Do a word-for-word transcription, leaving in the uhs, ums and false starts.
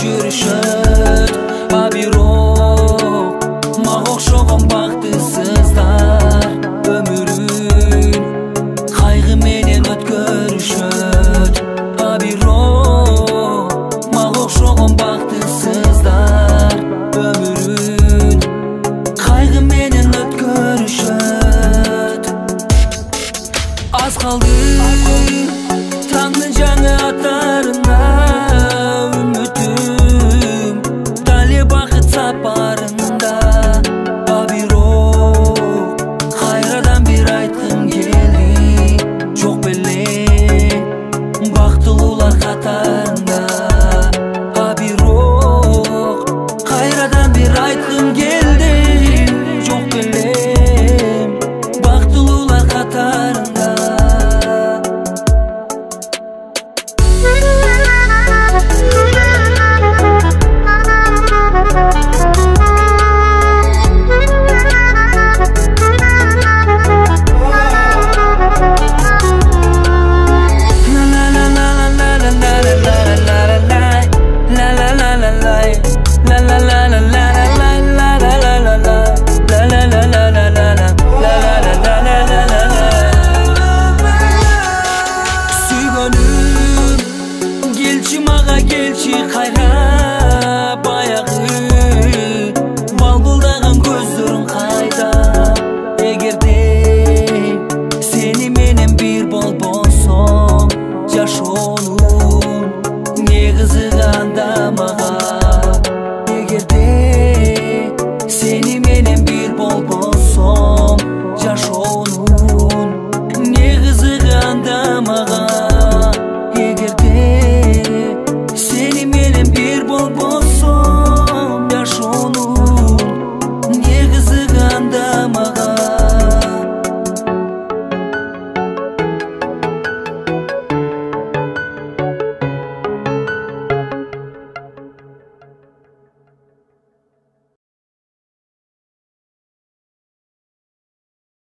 жүрүшөт. А бирок мага окшогон бактысыздар өмүрүн кайгы менен өткөрүшөт. А бирок мага окшогон бактысыздар өмүрүн кайгы менен өткөрүшөт. Аз калды таңдын жаңы аттарына үмүтүм дале бакыт сапарында. А бирок кайрадан бир айткым келди, жок беле бактылуулар катарында. А бирок кайрадан бир айткым келди, жок беле бактылуулар катарында. Келчи мага келчи кайра баягы балбылдаган көздөрүң кайда. Эгерде сени менен бир болбосом жашоонун не кызыгы анда мага.